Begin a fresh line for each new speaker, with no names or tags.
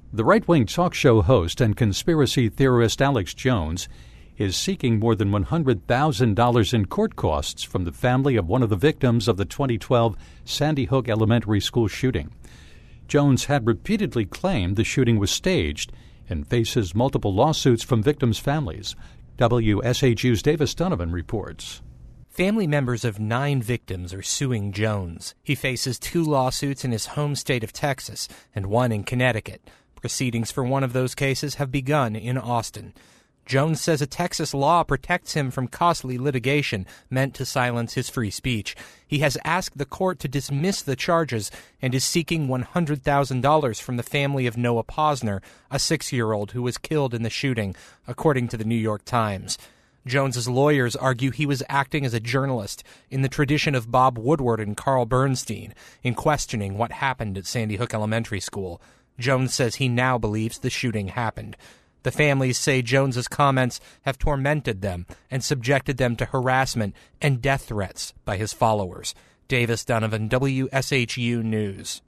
The right-wing talk show host and conspiracy theorist Alex Jones is seeking more than $100,000 in court costs from the family of one of the victims of the 2012 Sandy Hook Elementary School shooting. Jones had repeatedly claimed the shooting was staged and faces multiple lawsuits from victims' families. WSHU's Davis Donovan reports.
Family members of 9 victims are suing Jones. He faces 2 lawsuits in his home state of Texas and 1 in Connecticut. Proceedings for one of those cases have begun in Austin. Jones says a Texas law protects him from costly litigation meant to silence his free speech. He has asked the court to dismiss the charges and is seeking $100,000 from the family of Noah Posner, a 6-year-old who was killed in the shooting, according to the New York Times. Jones's lawyers argue he was acting as a journalist in the tradition of Bob Woodward and Carl Bernstein in questioning what happened at Sandy Hook Elementary School. Jones says he now believes the shooting happened. The families say Jones's comments have tormented them and subjected them to harassment and death threats by his followers. Davis Donovan, WSHU News.